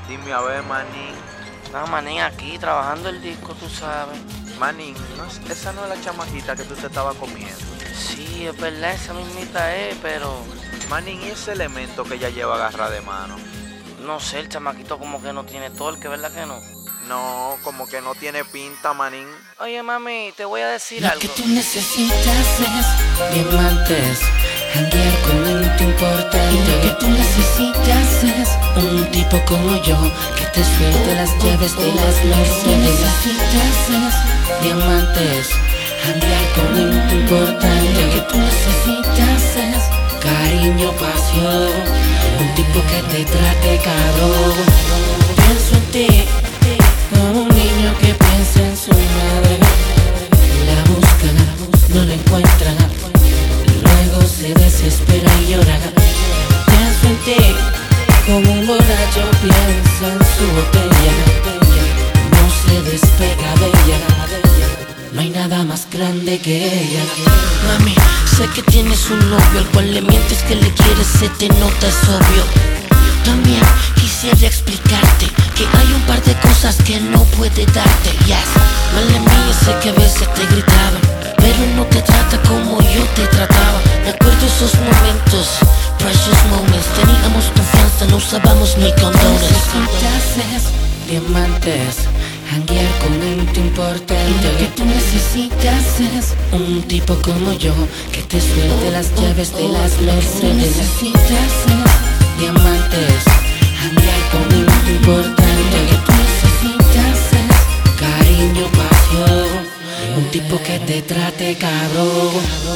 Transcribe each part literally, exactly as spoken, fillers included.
Dime a ver, manín. No, manín, aquí trabajando el disco, tú sabes. Manín, no es- esa no es la chamaquita que tú te estabas comiendo. Sí, es verdad, esa mismita es, pero Manín, ¿y ese elemento que ella lleva agarrada de mano? no sé, el chamaquito como que no tiene torque, ¿verdad que no? No, como que no tiene pinta, manín. Oye, mami, te voy a decir Lo algo. que tú necesitas es diamantes, janguear con un te importante. Y lo que tú necesitas es un tipo como yo que te suelte las llaves de las Mercedes. Lo que necesitas es diamantes, janguear con un te importante. Lo que tú necesitas es cariño, pasión, un tipo que te trate cabrón. Pienso en ti como un niño que piensa en su madre. La busca, no la encuentra, luego se desespera y llora. Pienso en ti como un borracho piensa en su botella. No se despega de ella, no hay nada más grande que ella. Mami, sé que tienes un novio al cual le mientes que le quieres, se te nota, es obvio. También quisiera explicarte que hay un par de cosas que no puede darte. Yes, mala mía, sé que a veces te gritaba, pero no te trata como yo te trataba. Me acuerdo esos momentos, precious moments. Teníamos confianza, no usábamos ni condones. Necesitas diamantes, janguear con un te importante. Y lo que tú necesitas es un tipo como yo que te suelte las llaves de las Mercedes. Necesitas diamantes, janguear con un te importante. Lo que tú necesitas es cariño, pasión, un tipo que te trate cabrón.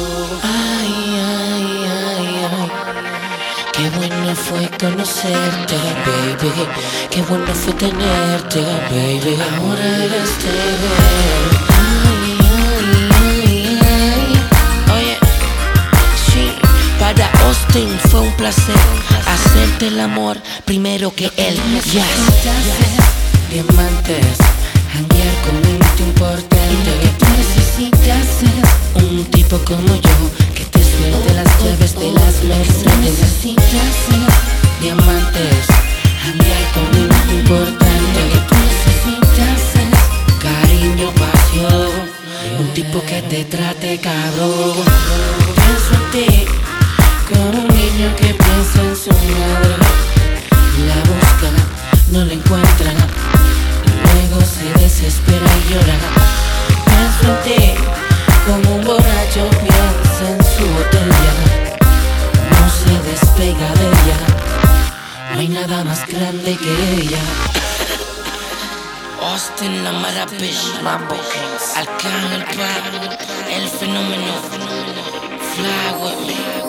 Ay, ay, ay, ay. Qué bueno fue conocerte, baby. Qué bueno fue tenerte, baby. Ahora eres de ay, ay, ay, ay. Oye, sí, para Austin fue un placer hacerte el amor primero que él. Yes. Diamantes, janguear con un te importante. Y lo que tú necesitas es un tipo como yo que te suelte las llaves de las Mercedes. Necesitas diamantes, janguear con un te importante. Lo que tú necesitas es cariño, pasión, un tipo que te trate cabrón. Pienso en ti como un niño que piensa en su madre. La busca, no la encuentra, luego se desespera y llora. Pienso en ti como un borracho piensa en su botella. No se despega de ella, no hay nada más grande que ella. Austin, la maravilla, Mambo Kings. Arcángel, el fenómeno. Fly with me.